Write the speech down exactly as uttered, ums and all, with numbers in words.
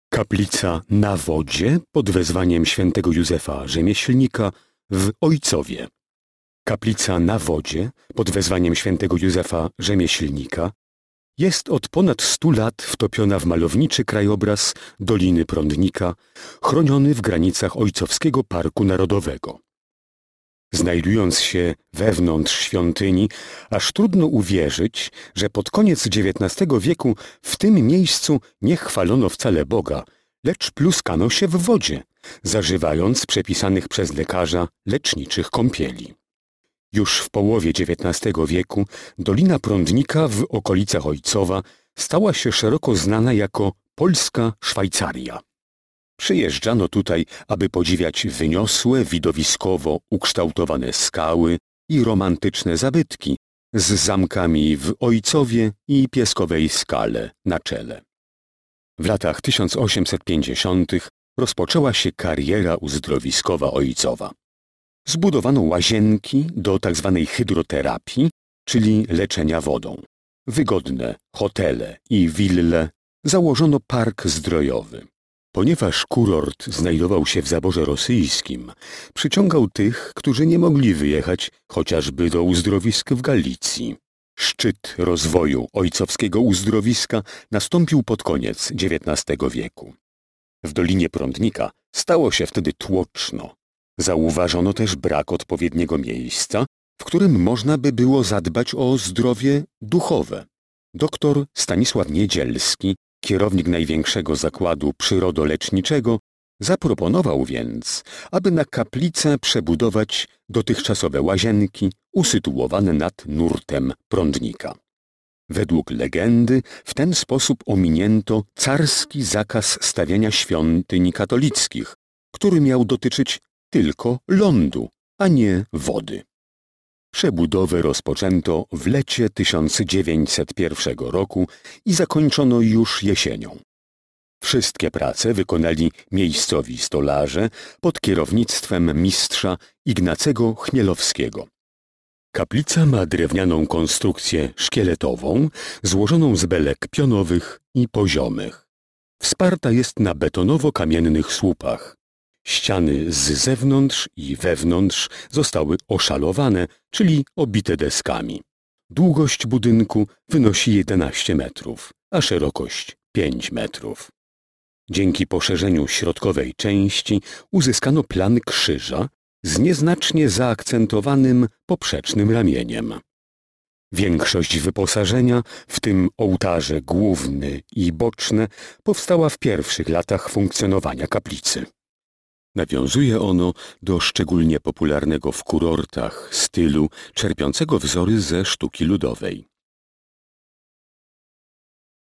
Kaplica na wodzie pod wezwaniem świętego Józefa Rzemieślnika w Ojcowie. Kaplica na wodzie pod wezwaniem świętego Józefa Rzemieślnika jest od ponad stu lat wtopiona w malowniczy krajobraz Doliny Prądnika, chroniony w granicach Ojcowskiego Parku Narodowego. Znajdując się wewnątrz świątyni, aż trudno uwierzyć, że pod koniec dziewiętnastego wieku w tym miejscu nie chwalono wcale Boga, lecz pluskano się w wodzie, zażywając przepisanych przez lekarza leczniczych kąpieli. Już w połowie dziewiętnastego wieku Dolina Prądnika w okolicach Ojcowa stała się szeroko znana jako Polska Szwajcaria. Przyjeżdżano tutaj, aby podziwiać wyniosłe, widowiskowo ukształtowane skały i romantyczne zabytki z zamkami w Ojcowie i Pieskowej Skale na czele. W latach tysiąc osiemset pięćdziesiątych rozpoczęła się kariera uzdrowiskowa Ojcowa. Zbudowano łazienki do tzw. hydroterapii, czyli leczenia wodą. Wygodne hotele i wille, założono park zdrojowy. Ponieważ kurort znajdował się w zaborze rosyjskim, przyciągał tych, którzy nie mogli wyjechać chociażby do uzdrowisk w Galicji. Szczyt rozwoju ojcowskiego uzdrowiska nastąpił pod koniec dziewiętnastego wieku. W Dolinie Prądnika stało się wtedy tłoczno. Zauważono też brak odpowiedniego miejsca, w którym można by było zadbać o zdrowie duchowe. Doktor Stanisław Niedzielski, kierownik największego zakładu przyrodoleczniczego, zaproponował więc, aby na kaplicę przebudować dotychczasowe łazienki usytuowane nad nurtem Prądnika. Według legendy w ten sposób ominięto carski zakaz stawiania świątyń katolickich, który miał dotyczyć tylko lądu, a nie wody. Przebudowę rozpoczęto w lecie tysiąc dziewięćset pierwszego roku i zakończono już jesienią. Wszystkie prace wykonali miejscowi stolarze pod kierownictwem mistrza Ignacego Chmielowskiego. Kaplica ma drewnianą konstrukcję szkieletową, złożoną z belek pionowych i poziomych. Wsparta jest na betonowo-kamiennych słupach. Ściany z zewnątrz i wewnątrz zostały oszalowane, czyli obite deskami. Długość budynku wynosi jedenaście metrów, a szerokość pięć metrów. Dzięki poszerzeniu środkowej części uzyskano plan krzyża z nieznacznie zaakcentowanym poprzecznym ramieniem. Większość wyposażenia, w tym ołtarze główny i boczne, powstała w pierwszych latach funkcjonowania kaplicy. Nawiązuje ono do szczególnie popularnego w kurortach stylu czerpiącego wzory ze sztuki ludowej.